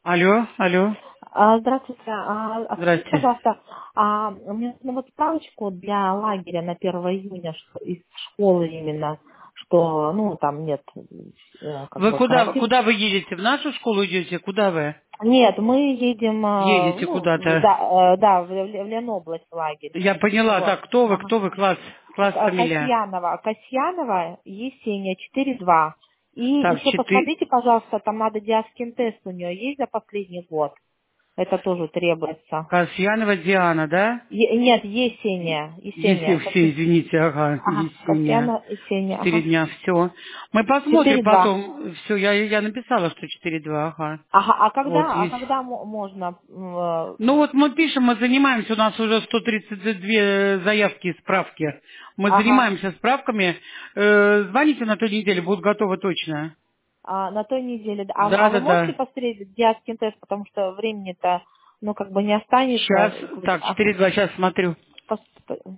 Алло, алло. Здравствуйте. Скажите, Здрасте. пожалуйста, мне нужно вот справочку для лагеря на 1 июня из школы именно, что, ну, там нет как Вы бы куда, карантин. куда вы едете? В нашу школу идете? Куда вы? Нет, мы едем, Едете куда-то. да, в Ленобласть в лагерь. Я поняла. Вот. Так, кто вы? Ага. Кто вы? Класс. Класс, фамилия. Касьянова Есения 4-2. И Так, еще посмотрите, пожалуйста, там надо диаскин тест у нее есть за последний год. Это тоже требуется. Касьянова Диана, да? Нет, Есения. Есения. Все, извините, ага, Ага, Есения. Касьяна, Есения, 4 ага. дня, все. Мы посмотрим 4-2. потом. Все, я написала, что 4-2, ага. Ага, Вот, есть. когда можно? Ну вот мы пишем, мы занимаемся, у нас уже 132 заявки и справки. Мы Ага. занимаемся справками. Звоните на той неделе, будут готовы точно. На той неделе. Да. Да, Вы да, можете да. посмотреть диаскин тест, потому что времени-то, ну, как бы не Сейчас, останется. так, 4-2, сейчас смотрю. Пос-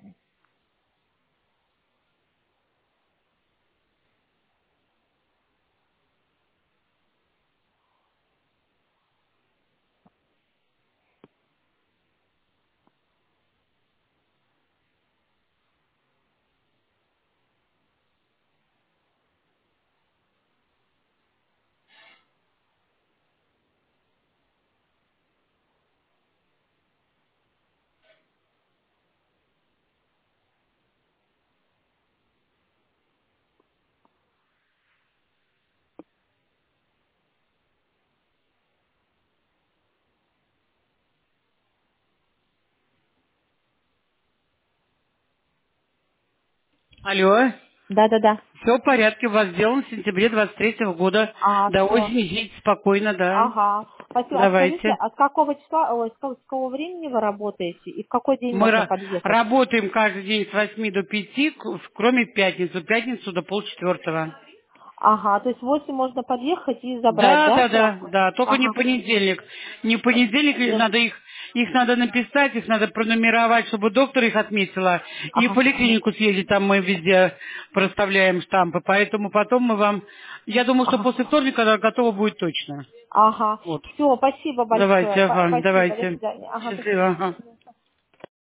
Алло. Да. Все в порядке, у вас сделан в сентябре 23-го года. До Все. осени жить спокойно, да. Ага. Спасибо. А скажите, Давайте. а с какого числа, с какого времени вы работаете и в какой день Мы можно подъехать? работаем каждый день с 8 до 5, кроме пятницы. В пятницу до полчетвертого. Ага, то есть в 8 можно подъехать и забрать, Да, да, да, да, справку? да, только не Ага. понедельник. Не понедельник, надо их надо написать, их надо пронумеровать, чтобы доктор их отметила. И в Ага. поликлинику съездить, там мы везде проставляем штампы. Поэтому потом мы вам, я думаю, что Ага. после вторника готово будет точно. Ага. Вот. Все, спасибо большое. Давайте, ага, Спасибо, до давайте. свидания. Ага, до Счастливо, свидания. ага.